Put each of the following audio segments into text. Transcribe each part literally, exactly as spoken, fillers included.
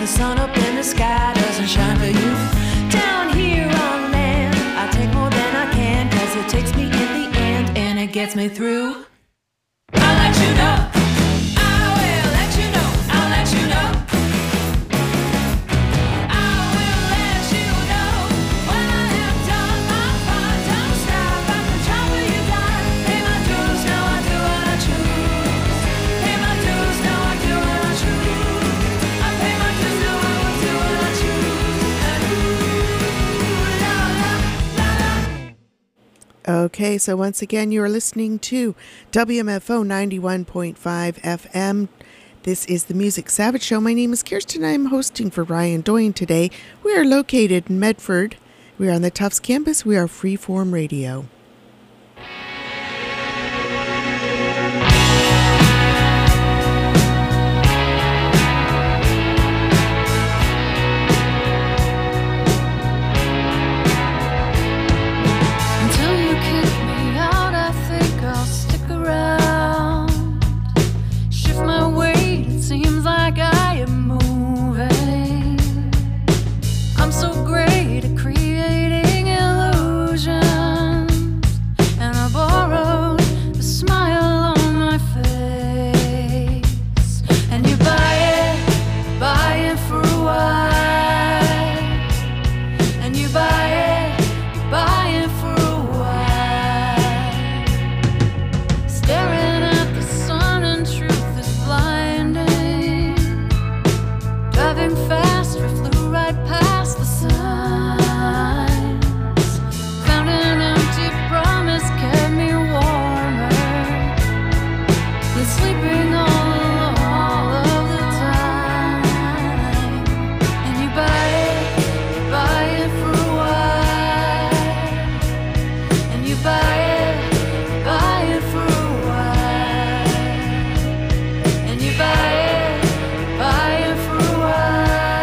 the sun up in the sky doesn't shine for you. Down here on land, I take more than I can, cause it takes me in the end and it gets me through. I'll let you know. I will let you know. I'll let you know. I will let you know. When I have done my part, don't stop at the top of your line. Pay my dues, now I do what I choose. Pay my dues, now I do what I choose. I pay my dues, now I will do what I choose. And ooh, la la la la. Okay, so once again, you are listening to W M F O ninety-one point five F M. This is the Music Savage Show. My name is Kirsten. I'm hosting for Ryan Doyne today. We are located in Medford. We are on the Tufts campus. We are Freeform Radio. Until you kick me out, I think I'll stick around. Shift my weight, it seems like I am moving. I'm so great at creating illusions, and I borrowed a smile on my face. And you buy it, buy it for a while, and you buy it, you buy it for a while. Staring at the sun and truth is blinding. Driving fast, we flew right past the signs. Found an empty promise, kept me warmer than sleeping all alone all of the time. And you buy it, you buy it for a while, and you buy it, you buy it for a while, and you buy it, you buy it for a while.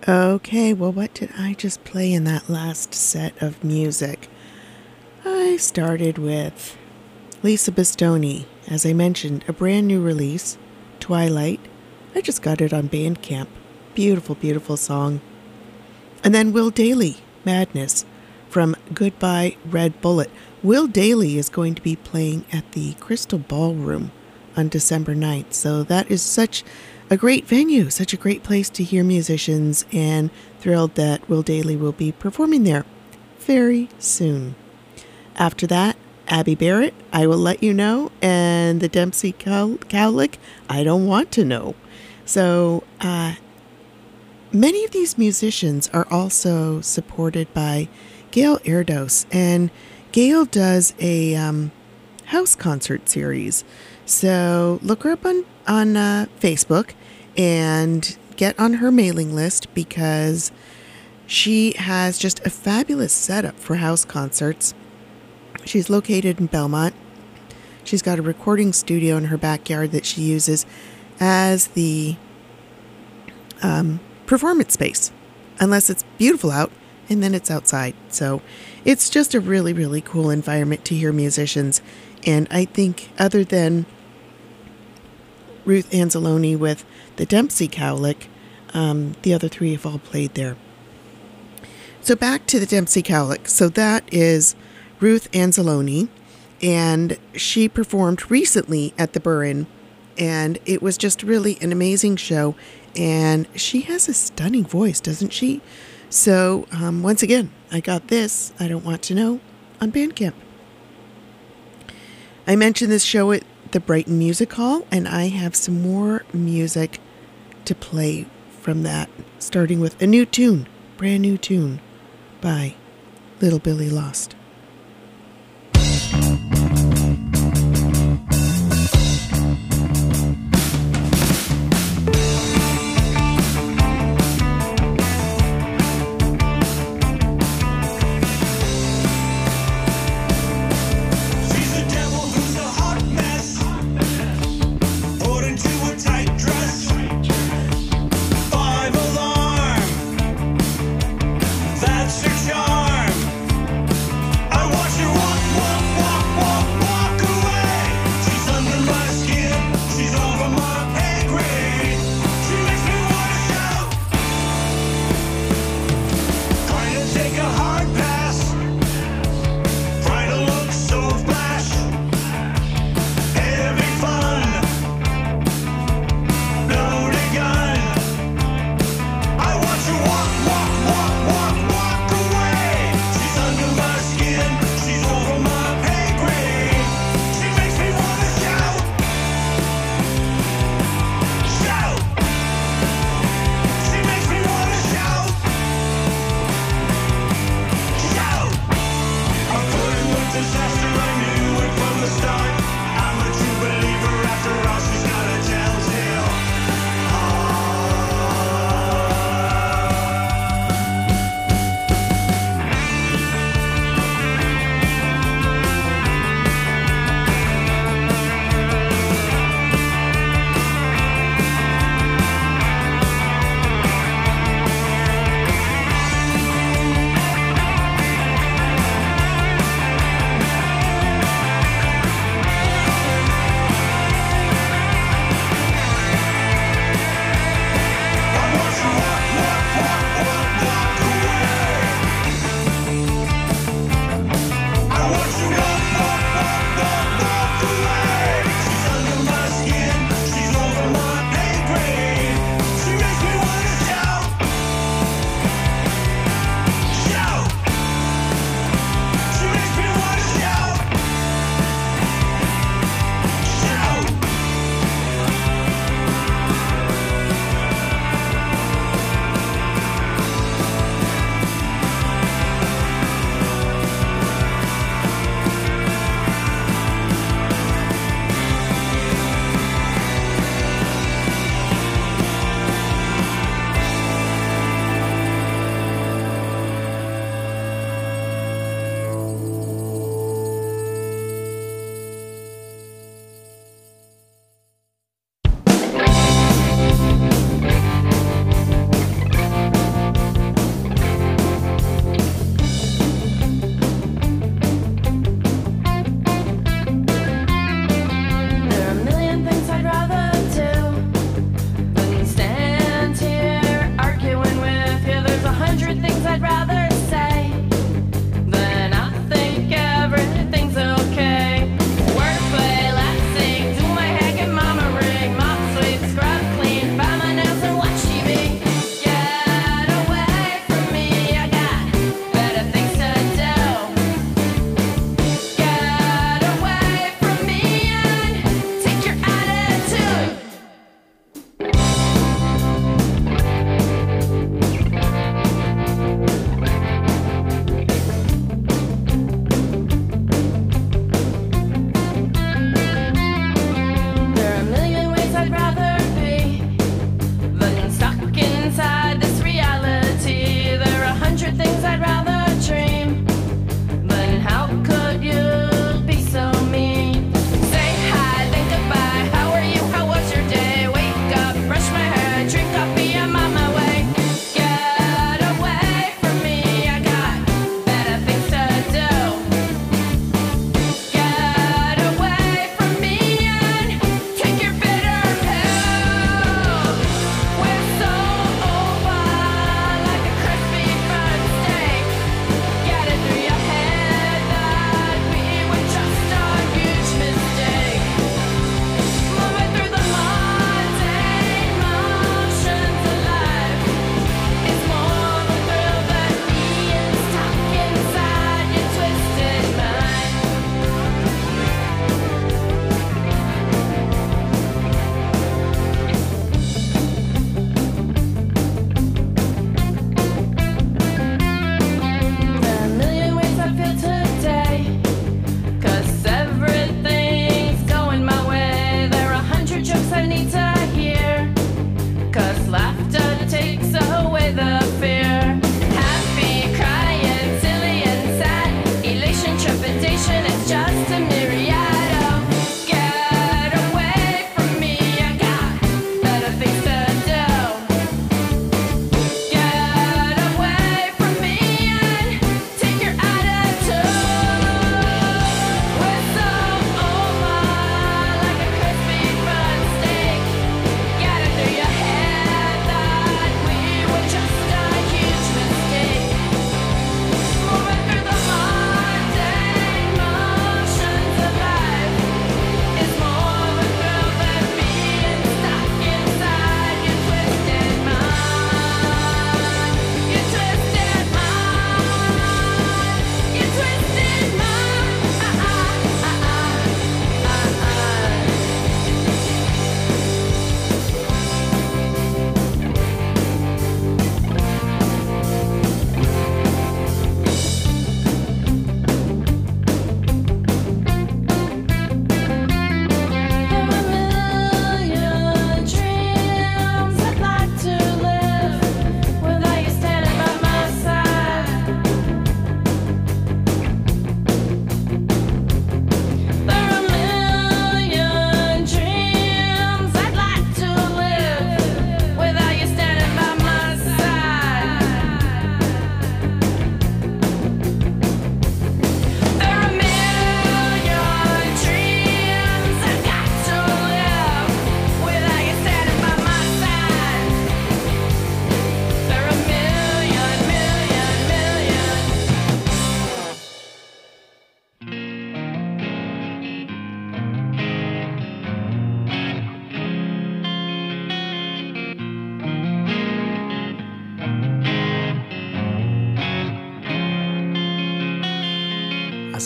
Okay, well, what did I just play in that last set of music? I started with Lisa Bastoni, as I mentioned, a brand new release, Twilight. I just got it on Bandcamp. Beautiful, beautiful song. And then Will Dailey, Madness, from Goodbye Red Bullet. Will Dailey is going to be playing at the Crystal Ballroom on December ninth. So that is such a great venue, such a great place to hear musicians, and thrilled that Will Dailey will be performing there very soon. After that, Abby Barrett, I Will Let You Know, and the Dempsey Cow- Cowlick, I Don't Want to Know. So uh, many of these musicians are also supported by Gail Erdos, and Gail does a um, house concert series. So look her up on, on uh, Facebook and get on her mailing list, because she has just a fabulous setup for house concerts. She's located in Belmont. She's got a recording studio in her backyard that she uses as the um, performance space, unless it's beautiful out, and then it's outside. So it's just a really, really cool environment to hear musicians. And I think other than Ruth Anzalone with the Dempsey Cowlick, um, the other three have all played there. So back to the Dempsey Cowlick. So that is Ruth Anzalone, and she performed recently at the Burren, and it was just really an amazing show, and she has a stunning voice, doesn't she? So um, once again, I got this, I Don't Want to Know, on Bandcamp. I mentioned this show at the Brighton Music Hall, and I have some more music to play from that, starting with a new tune, brand new tune by Little Billy Lost. That's her charm.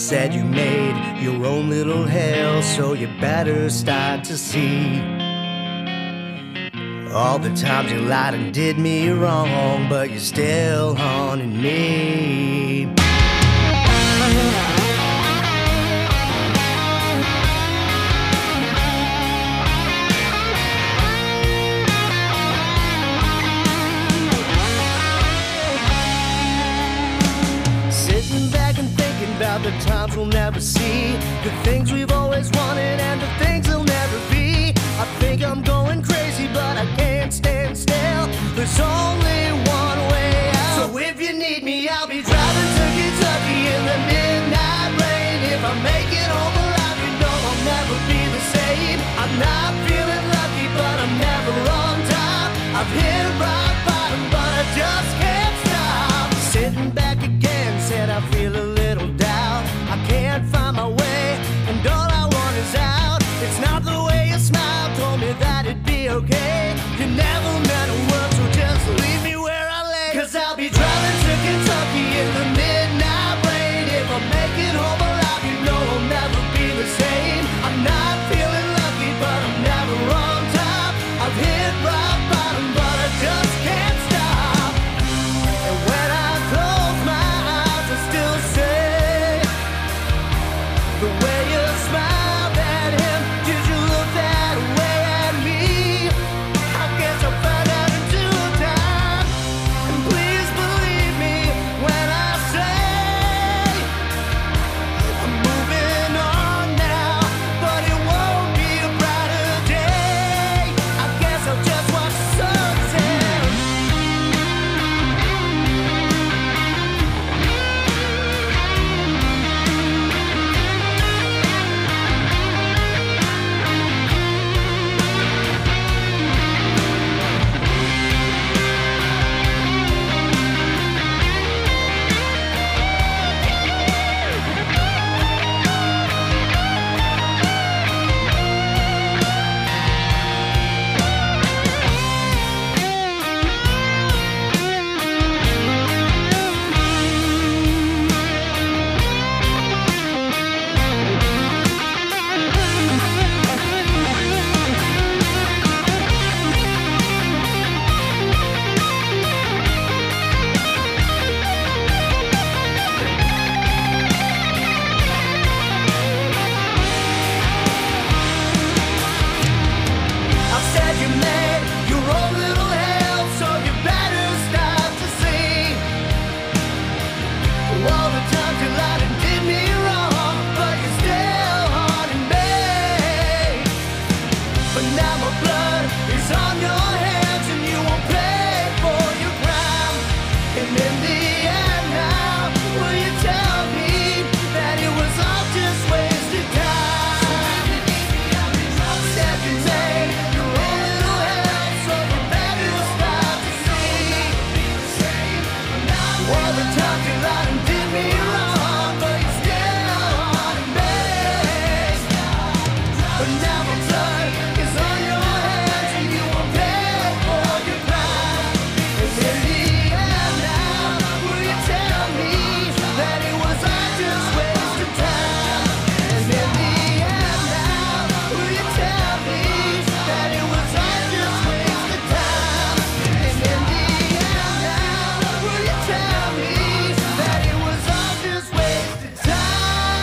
said you made your own little hell, so you better start to see all the times you lied and did me wrong, but you're still haunting me. Sitting back and thinking about the times we'll never see, the things we've always wanted and the things they'll never be. I think I'm going crazy, but I can't stand still. There's only one way out. So if you need me, I'll be driving to Kentucky in the midnight rain. If I make it home alive, you know I'll never be the same. I'm not feeling lucky, but I'm never on top. I've hit rock bottom, but I just can't stop. Sitting back again, said I feel a little doubt. I can't find my way, and all I want is out. It's not the way you smile, told me that it'd be okay. You never meant a word, so just leave me where I lay. Cause I'll be driving to Kentucky in the midnight rain. If I make it home alive, you know I'll never be the same. I'm not feeling lucky, but I'm never on top. I've hit rock bottom, but I just can't stop. And when I close my eyes, I still say the way you smiled at him. Did you look that way at me? I guess I'll find out in due time. And please believe me when I say I'm moving on now, but it won't be a brighter day. I guess I'll just watch the sunset. I said you made your own little hell, so you better start to see all the times you lied and did me wrong, but you're still haunting me. But now my blood is on your hands, and you won't pay for your crime. And in the end now, will you tell me that it was all just wasted time? Said you made your own little hell, so you better start to see all the times you lied and did me wrong, but you're still haunting me. But now my blood is on your hands, and you won't pay for your crime. And in the end now, will you tell me that it was all just wasted time? And in the end now, will you tell me that it was all just wasted time? And in the end now, will you tell me that it was all just wasted time?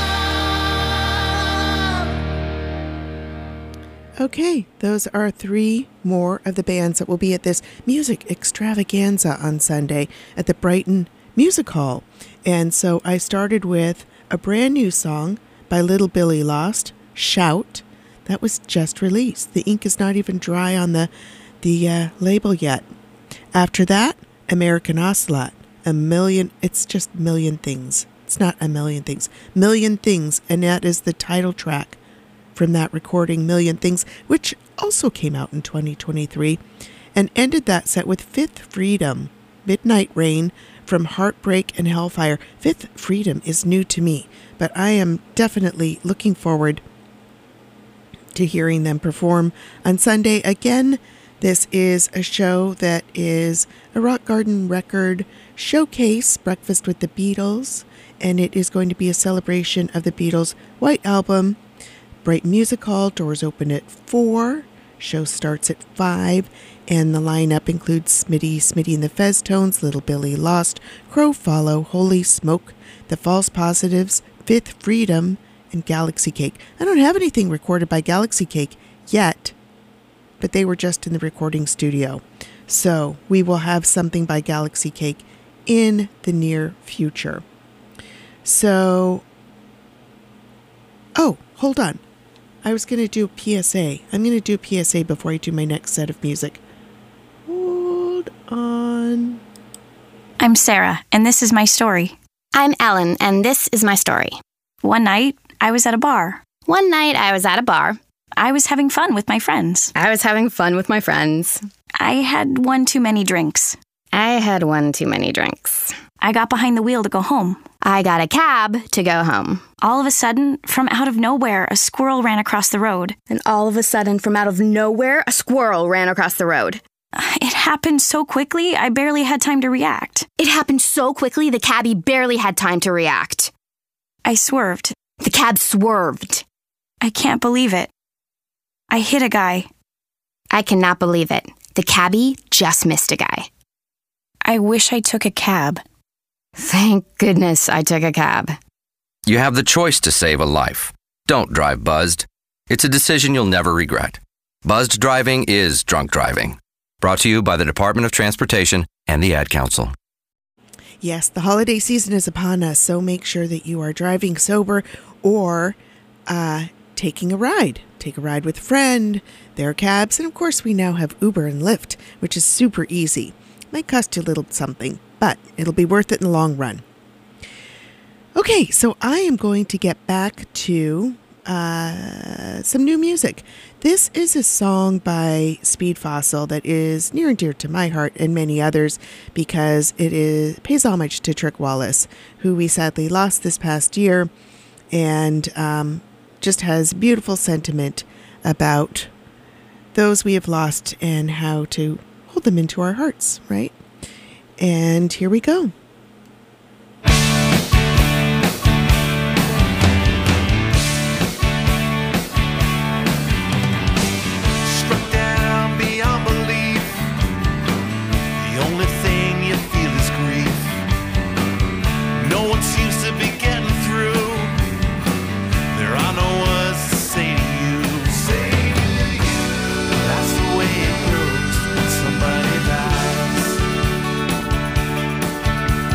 Okay, those are three more of the bands that will be at this music extravaganza on Sunday at the Brighton Music Hall. And so I started with a brand new song by Little Billy Lost, Shout. That was just released. The ink is not even dry on the, the uh, label yet. After that, American Ocelot, a million, it's just million things. It's not a million things, million things. And that is the title track from that recording, Million Things, which also came out in twenty twenty-three, and ended that set with Fifth Freedom, Midnight Rain from Heartbreak and Hellfire. Fifth Freedom is new to me, but I am definitely looking forward to hearing them perform on Sunday. Again, This is a show that is a Rock Garden record showcase, Breakfast with the Beatles, and it is going to be a celebration of the Beatles' White Album. Brighton Music Hall, doors open at four, show starts at five, and the lineup includes Smitty, Smitty and the Feztones, Little Billy Lost, Crow Follow, Holy Smoke, The False Positives, Fifth Freedom, and Galaxy Cake. I don't have anything recorded by Galaxy Cake yet, but they were just in the recording studio. So we will have something by Galaxy Cake in the near future. So, oh, hold on. I was going to do a P S A. I'm going to do a P S A before I do my next set of music. Hold on. I'm Sarah, and this is my story. I'm Ellen, and this is my story. One night, I was at a bar. One night, I was at a bar. I was having fun with my friends. I was having fun with my friends. I had one too many drinks. I had one too many drinks. I got behind the wheel to go home. I got a cab to go home. All of a sudden, from out of nowhere, a squirrel ran across the road. And all of a sudden, from out of nowhere, a squirrel ran across the road. It happened so quickly, I barely had time to react. It happened so quickly, the cabbie barely had time to react. I swerved. The cab swerved. I can't believe it. I hit a guy. I cannot believe it. The cabbie just missed a guy. I wish I took a cab. Thank goodness I took a cab. You have the choice to save a life. Don't drive buzzed. It's a decision you'll never regret. Buzzed driving is drunk driving. Brought to you by the Department of Transportation and the Ad Council. Yes, the holiday season is upon us, so make sure that you are driving sober or uh, taking a ride. Take a ride with a friend. There are cabs, and of course we now have Uber and Lyft, which is super easy. Might cost you a little something, but it'll be worth it in the long run. Okay, so I am going to get back to uh, some new music. This is a song by Speed Fossil that is near and dear to my heart and many others because it is pays homage to Trick Wallace, who we sadly lost this past year, and um, just has beautiful sentiment about those we have lost and how to hold them into our hearts, right? And here we go. Struck down beyond belief. The only thing you feel is grief. No one seems to be getting through. There are no words to say to you. Say to you. That's the way it goes when somebody dies.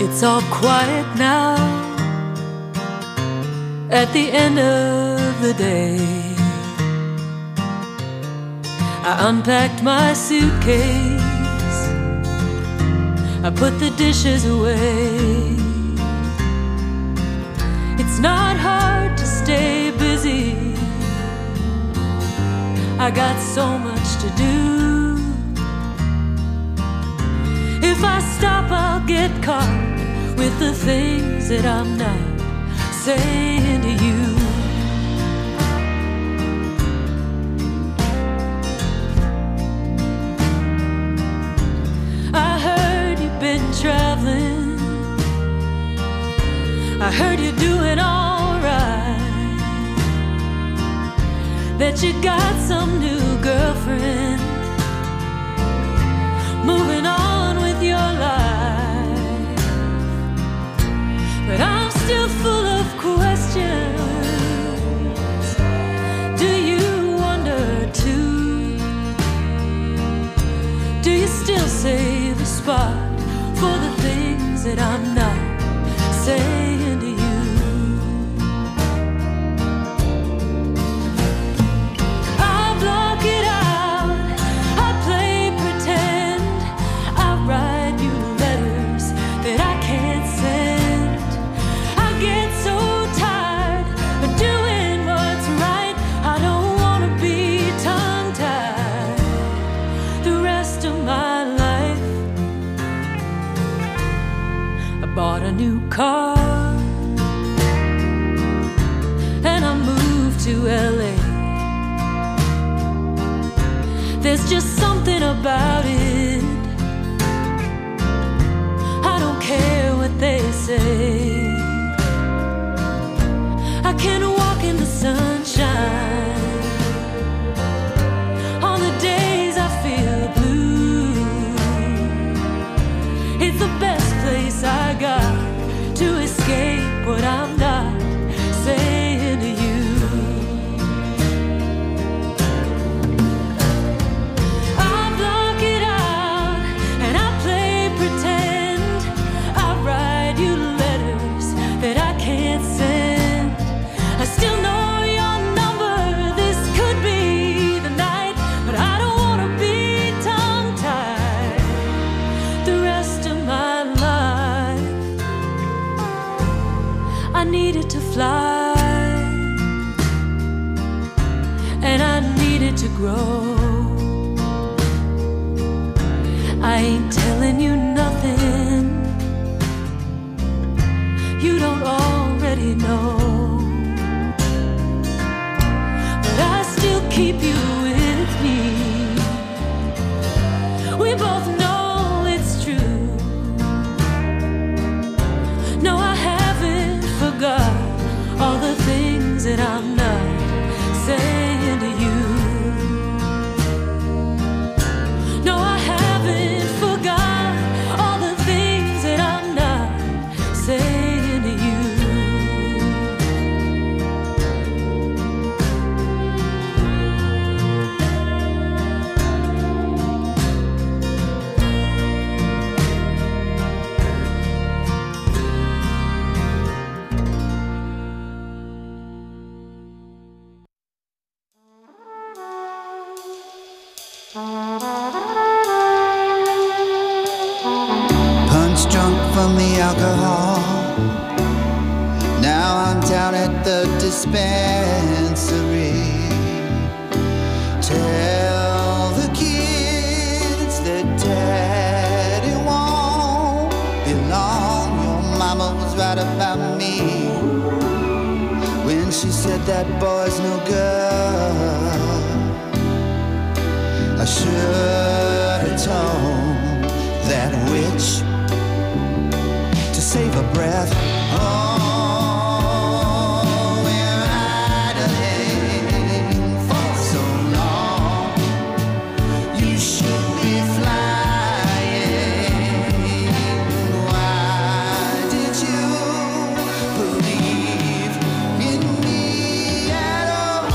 It's all quiet now at the end of the day. I unpacked my suitcase, I put the dishes away. It's not hard to stay busy, I got so much to do. If I stop, I'll get caught with the things that I'm not saying to you. I heard you've been traveling, I heard you're doing all right, that you got some new girlfriend, moving on with your life. But I'm still full of questions. Do you wonder too? Do you still save a spot for the things that I'm not saying to you? Bought a new car and I moved to L A. There's just something about it, I don't care what they say. I can walk in the sunshine on the days I feel blue. It's the best place I got to escape what I'm not saying to you. I block it out and I play pretend. I write you letters that I can't send. I still know your number, this could be the night, but I don't want to be tongue-tied the rest of my life. I needed to fly and I needed to grow. I ain't telling you nothing you don't already know, but I still keep you with me. We both know it's true. No, I haven't forgot all the things that I'm not saying to you. No, I haven't forgot all the things that I'm not saying to you. Punch drunk from the alcohol, now I'm down at the dispensary. Tell the kids that daddy won't be long. Your mama was right about me when she said that boy's no good. I should have told that witch to save her breath. Oh, we're idling for so long. You should be flying. Why did you believe in me at all?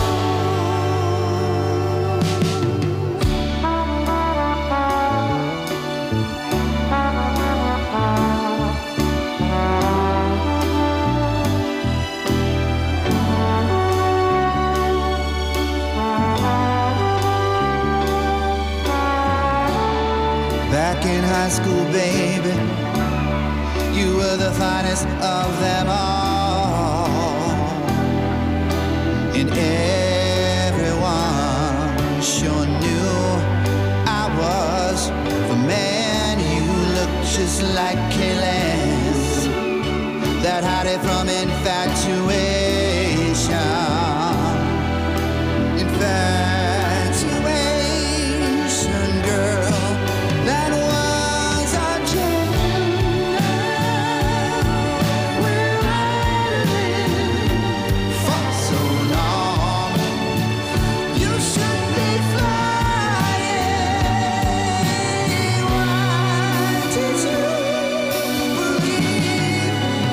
in high school, baby. You were the finest of them all. And everyone sure knew I was the man. You looked just like Kayla's, that had it from infatuation. Infatuation, girl, that was our jam. We're riding for so long. You should be flying. Why did you believe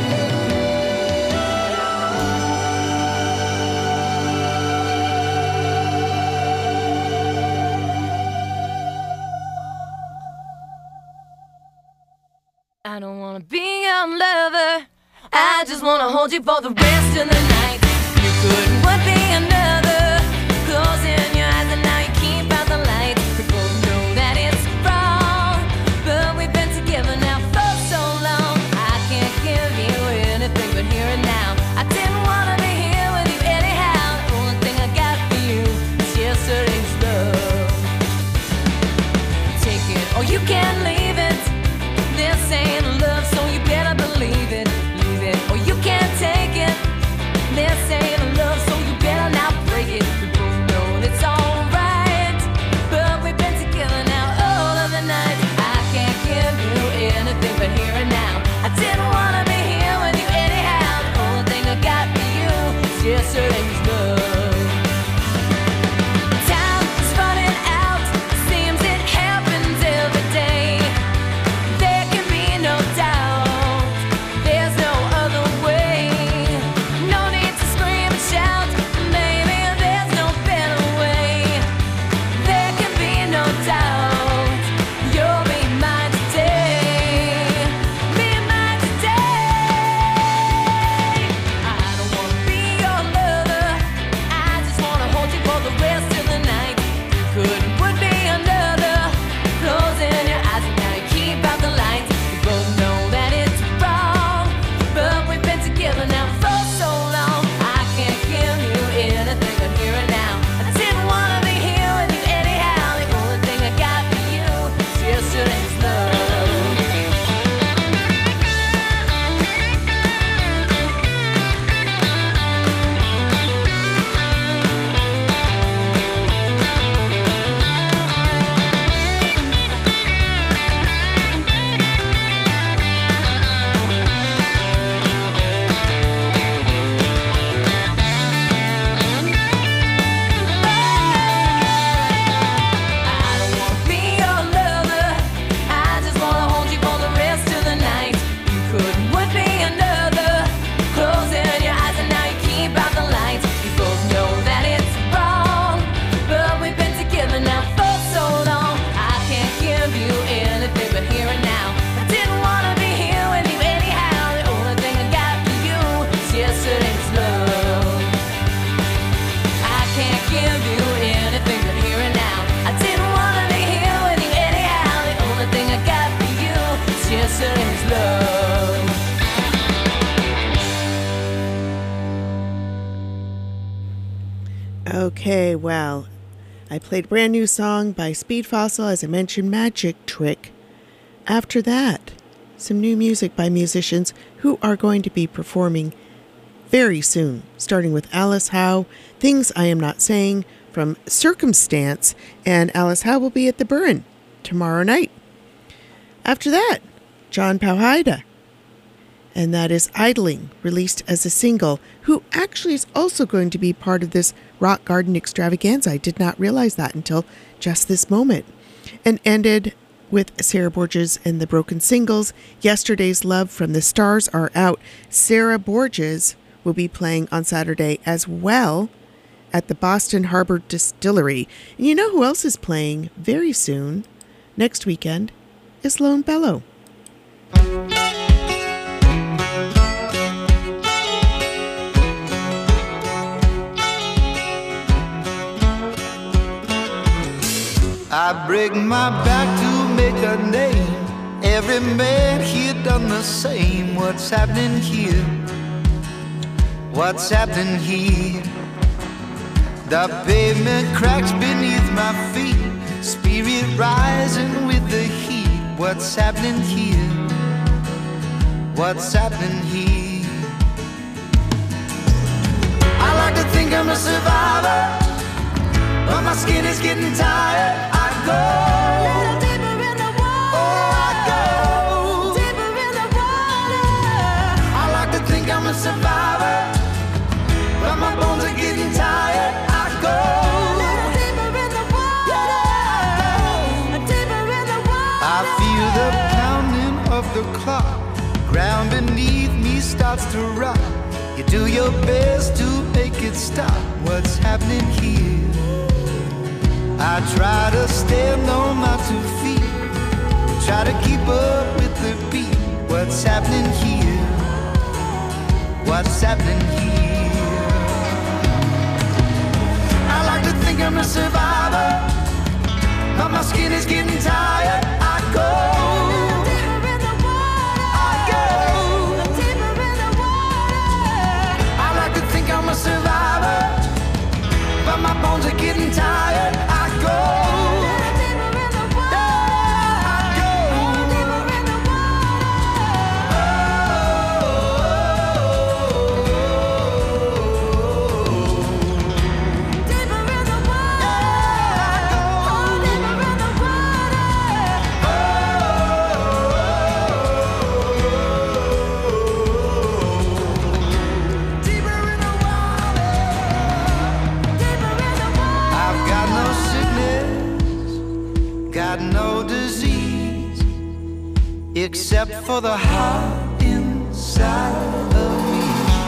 I don't wanna be your lover. I just wanna hold you for the rest of the night. You couldn't would be another. Closing your eyes and now you keep out the light. We both know that it's wrong, but we've been together now for so long. I can't give you anything but here and now. I didn't wanna be here with you anyhow. The only thing I got for you is yesterday's love. Take it or you can leave it. This ain't love, so you better believe it. Leave it, or you can't take it. This ain't love, so you better not break it. We both know it's alright, but we've been together now all of the night. I can't give you anything but here and now. I didn't wanna be here with you anyhow. The only thing I got for you is yesterday's love. Time is running out, seems it happens every day. There can be no doubt, there's no other way. No need to scream and shout, maybe there's no better way. There can be no doubt, you'll be mine today. Be mine today. I don't wanna be your lover. I just wanna hold you for the rest of the night. You couldn't would be another. Closing your eyes and now you keep out the lights. We both know that it's wrong, but we've been together now for so long. I can't give you anything but here and now. I didn't wanna be here with you anyhow. The only thing I got for you is yesterday's love. I don't wanna be your lover. I just wanna hold you for the rest of the night. You couldn't would be another. Closing your eyes and now you keep out the lights. We both know that it's wrong, but we've been together now for so long. I can't give you anything but here and now. I didn't wanna be here with you anyhow. The only thing I got for you is yesterday's love. I can't give you anything but here and now. I didn't wanna be here with you anyhow. The only thing I got for you is yesterday's love. Okay, well, I played a brand new song by Speed Fossil, as I mentioned, Magic Trick. After that, some new music by musicians who are going to be performing very soon, starting with Alice Howe, Things I Am Not Saying from Circumstance, and Alice Howe will be at the Burren tomorrow night. After that, John Powhida, and that is Idling, released as a single, who actually is also going to be part of this Rock Garden extravaganza. I did not realize that until just this moment. And ended with Sarah Borges and the Broken Singles. Yesterday's Love from the Stars Are Out. Sarah Borges will be playing on Saturday as well at the Boston Harbor Distillery. And you know who else is playing very soon, next weekend, is Lone Bellow. I break my back to make make a name. Every man here done the same. What's happening here? What's happening here? The pavement cracks beneath my feet. Spirit rising with the heat. What's happening here? What's happening here? I like to think I'm a survivor, but my skin is getting tired. I go a little deeper in the water. Oh, I go deeper in the water. I like to think I'm a survivor, but my bones are getting tired. I go a little deeper in the water. Yeah, deeper in the water. I feel the pounding of the clock. Ground beneath me starts to rock. You do your best to make it stop. What's happening here? I try to stand on my two feet, try to keep up with the beat. What's happening here? What's happening here? I like to think I'm a survivor, but my skin is getting tired. I go I'm a survivor, but my bones are getting tired. I go deeper in the water. I go deeper in the water. Deeper in the water. Oh, deeper in the water. Deeper in the I've got no sickness, got no disease, except for the heart inside of me.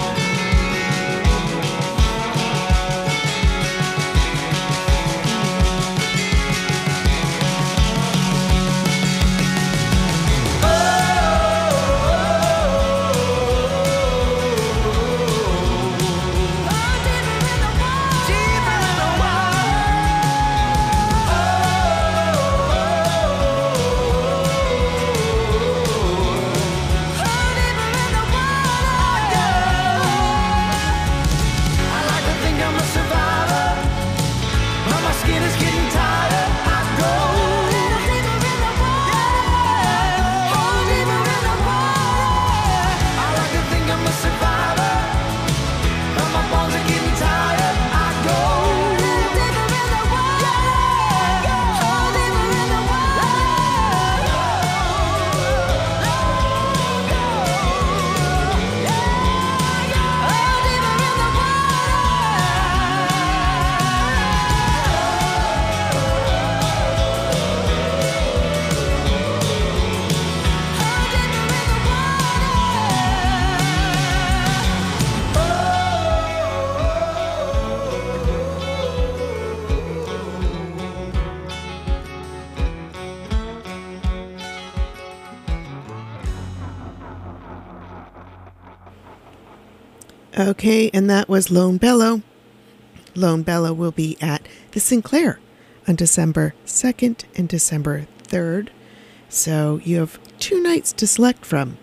Okay, and that was Lone Bellow. Lone Bellow will be at the Sinclair on December second and December third. So you have two nights to select from.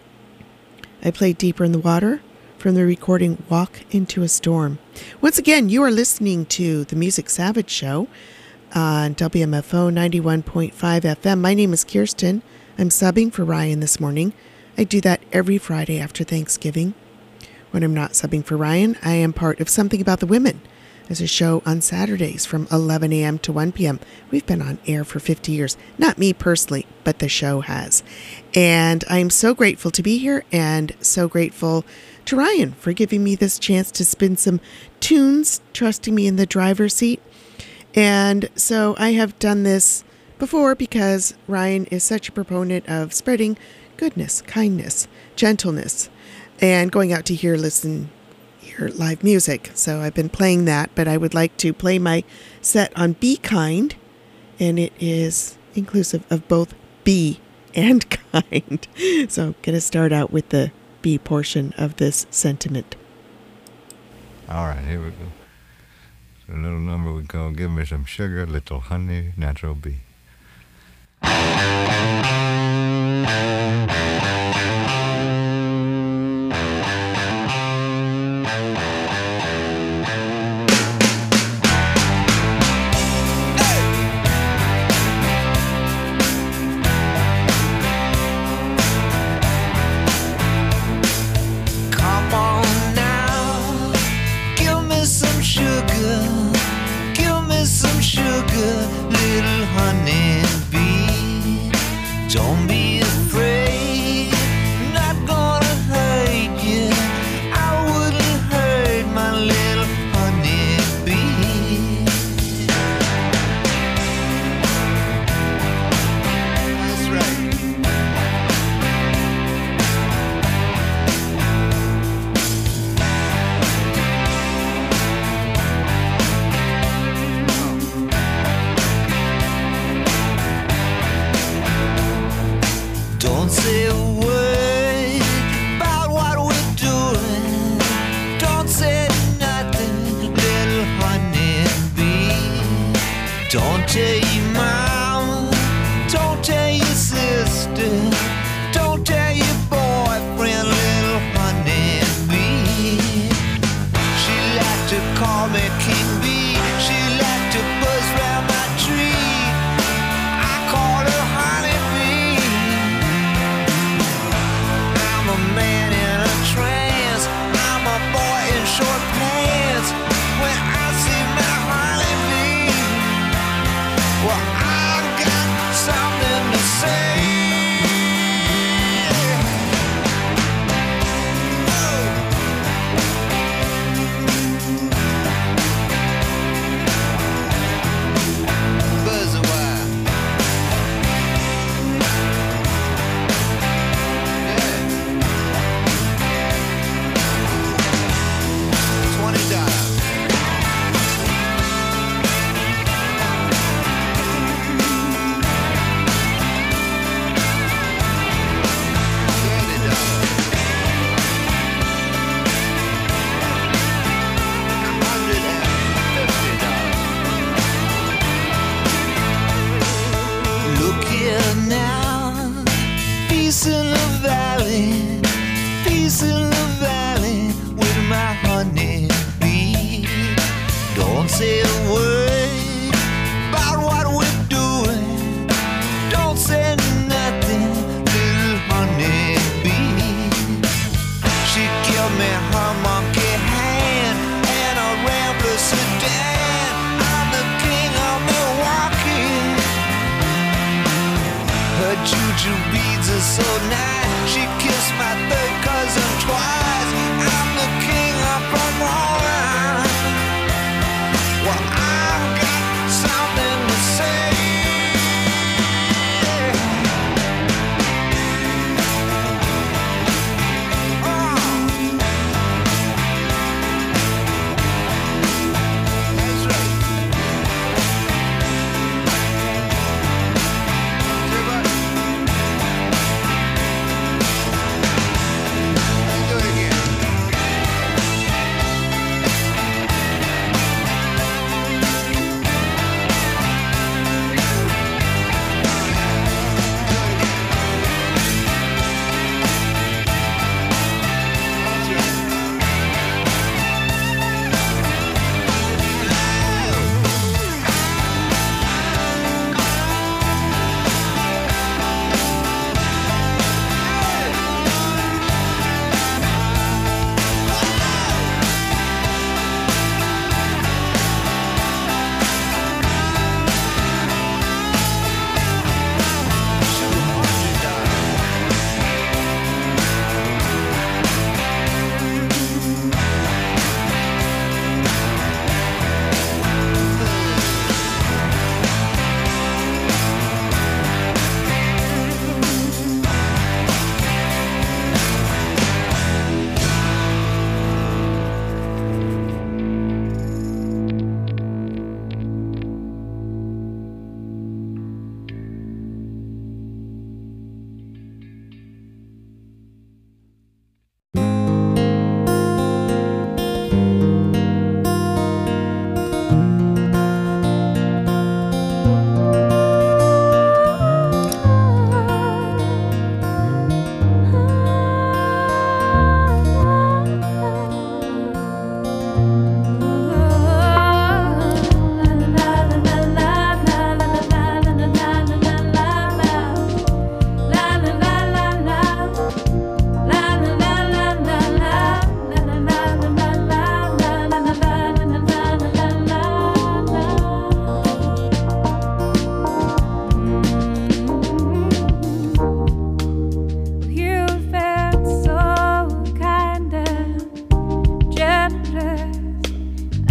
I played Deeper in the Water from the recording Walk into a Storm. Once again, you are listening to the Music Savage Show on W M F O ninety-one point five F M. My name is Kirsten. I'm subbing for Ryan this morning. I do that every Friday after Thanksgiving. When I'm not subbing for Ryan, I am part of Something About the Women. There's a show on Saturdays from eleven a.m. to one p.m. We've been on air for fifty years. Not me personally, but the show has. And I'm so grateful to be here and so grateful to Ryan for giving me this chance to spin some tunes, trusting me in the driver's seat. And so I have done this before because Ryan is such a proponent of spreading goodness, kindness, gentleness, and going out to hear, listen, hear live music. So I've been playing that, but I would like to play my set on Be Kind, and it is inclusive of both be and kind. So I'm going to start out with the be portion of this sentiment. All right, here we go. It's a little number we call Give Me Some Sugar, Little Honey, Natural Bee. Come on now, give me some sugar, give me some sugar, little honeybee. Don't be afraid, not gonna hurt you. I wouldn't hurt my little honeybee. That's right. Don't say a word about what we're doing. Don't say nothing, little honeybee. Don't tell your mom, don't tell your sister, don't tell your boyfriend, little honeybee. She liked to call me King Bee. She liked to buzz round my tree. I called her honeybee. I'm a man in a trance. I'm a boy in short pants. When I see my honeybee, well, I've got something to say. Buzz a while. Yeah. Twenty dollars. Thirty dollars. Hundred and fifty dollars. Look here now, peace in the valley, peace in the valley with my honeybee. Don't say a word about what we're doing. Don't say nothing, little honeybee. She gave me her monkey hand and a Rambler sedan. I'm the king of Milwaukee. Her juju beads are so nice. She kissed my third cousin twice. I'm the king of Pomona. Well, I've got something to say. Oh. That's right. Everybody.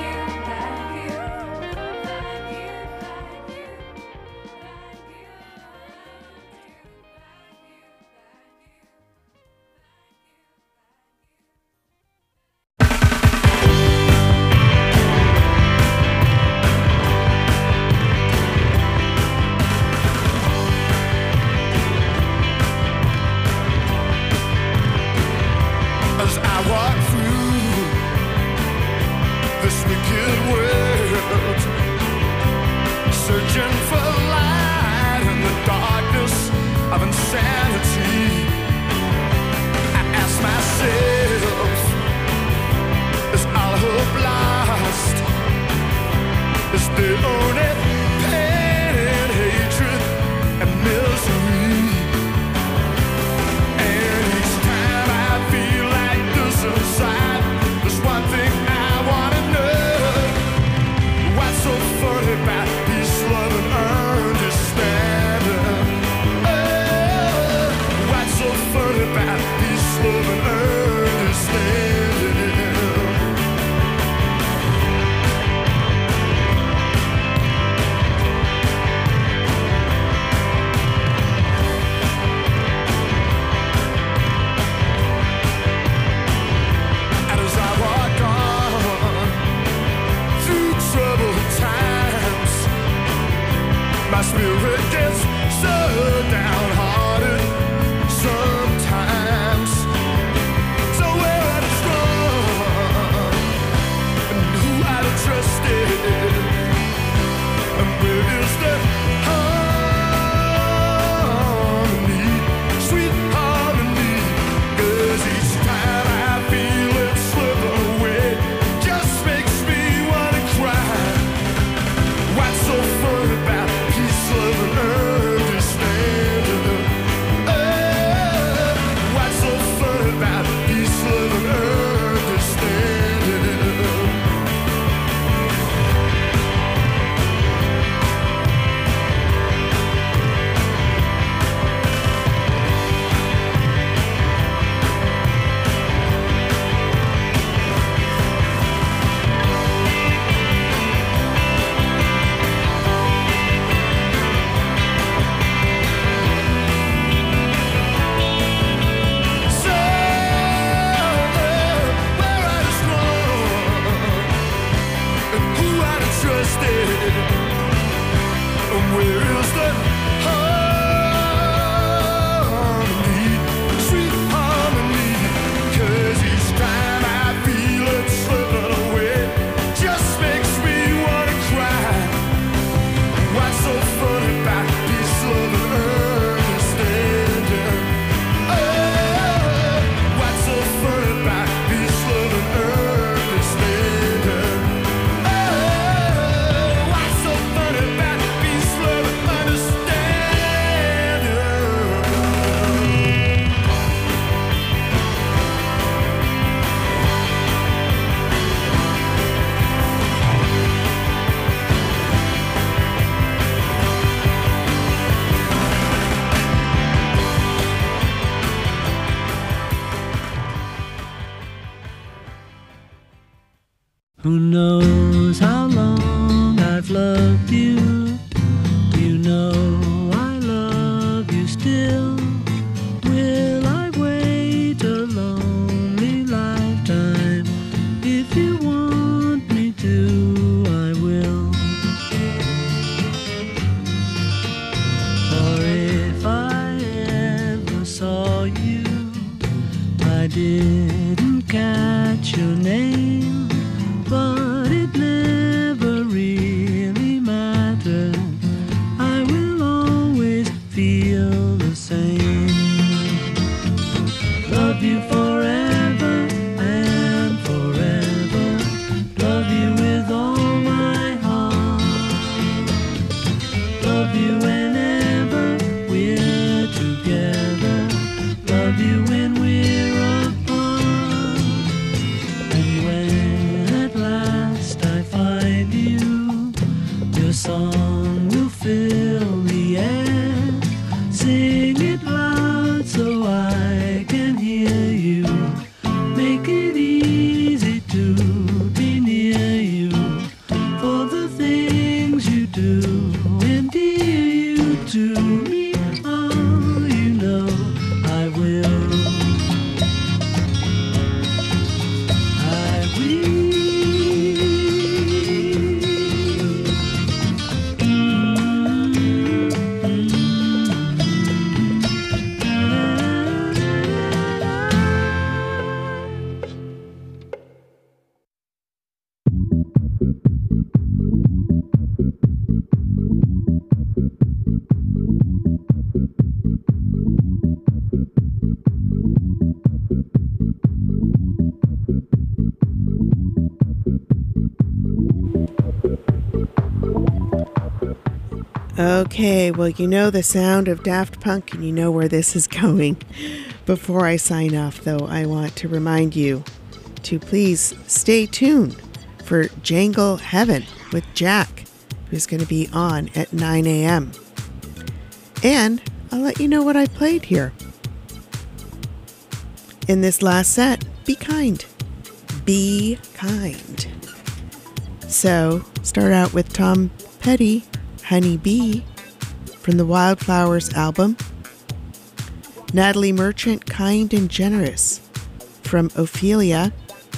As I walk through this wicked world, searching for light in the darkness of insanity, I ask myself, is all hope lost? Is there only pain and hatred and misery? And each time I feel like this inside, there's one thing I wanna know. What's so funny about peace, love, and understanding? Oh, what's so funny about peace, love, and understanding? And as I walk on through troubled times, my spirit gets so downhearted sometimes. So where I'd strong and who I'd have trusted, and where is the harmony, sweet harmony? 'Cause each time I feel it slip away, understand. Where is the harmony, sweet harmony? 'Cause each time I feel it slipping away, just makes me wanna cry. What's so funny about peace, love, and understanding? Oh, what's so funny about peace, love, and understanding? Oh, what's so funny about peace, love, and understanding? Who knows how long I've loved you? You know I love you still. Will I wait a lonely lifetime? If you want me to, I will. For if I ever saw you, I didn't catch your name. But it never really matters. I will always feel the same. Love you forever and forever. Love you with all my heart. Love you whenever we're together. Love you when we're apart. And when at last I find you, your song will fill the air. Sing it loud so I can hear you. Make it easy to be near you. For the things you do endear you to me. Oh, you know I will. I will. Okay, well, you know the sound of Daft Punk and you know where this is going. Before I sign off, though, I want to remind you to please stay tuned for Jangle Heaven with Jack, who's going to be on at nine a.m. And I'll let you know what I played here. In this last set, Be Kind. Be Kind. So, start out with Tom Petty, Honey Bee, from the Wildflowers album. Natalie Merchant, Kind and Generous, from Ophelia.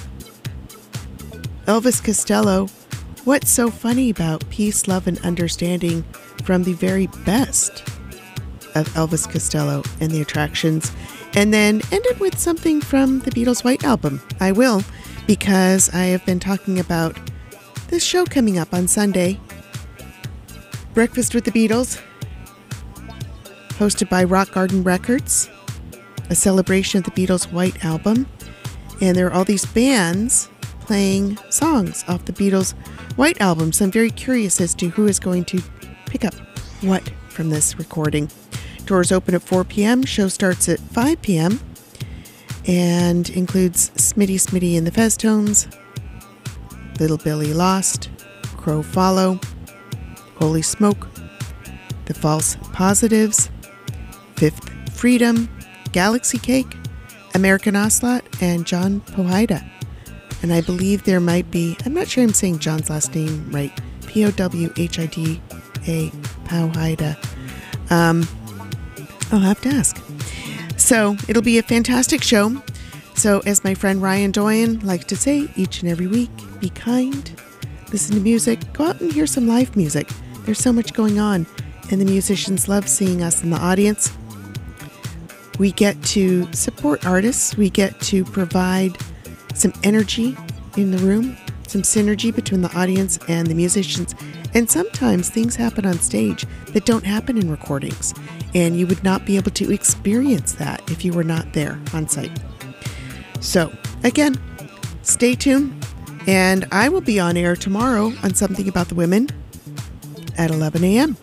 Elvis Costello, What's So Funny About Peace, Love, and Understanding, from the very best of Elvis Costello and the Attractions. And then ended with something from the Beatles' White Album. I will, because I have been talking about this show coming up on Sunday, Breakfast with the Beatles, hosted by Rock Garden Records, a celebration of the Beatles' White Album. And there are all these bands playing songs off the Beatles' White Album. So I'm very curious as to who is going to pick up what from this recording. Doors open at four p.m. Show starts at five p.m. and includes Smitty Smitty and the Feztones, Little Billy Lost, Crow Follow, Holy Smoke, The False Positives, Fifth Freedom, Galaxy Cake, American Ocelot, and John Powhida. And I believe there might be, I'm not sure I'm saying John's last name right, P O W H I D A, Powhida. Um, I'll have to ask. So it'll be a fantastic show. So as my friend Ryan Doyen likes to say each and every week, be kind, listen to music, go out and hear some live music. There's so much going on, and the musicians love seeing us in the audience. We get to support artists. We get to provide some energy in the room, some synergy between the audience and the musicians. And sometimes things happen on stage that don't happen in recordings, and you would not be able to experience that if you were not there on site. So, again, stay tuned, and I will be on air tomorrow on Something About the Women at eleven a.m.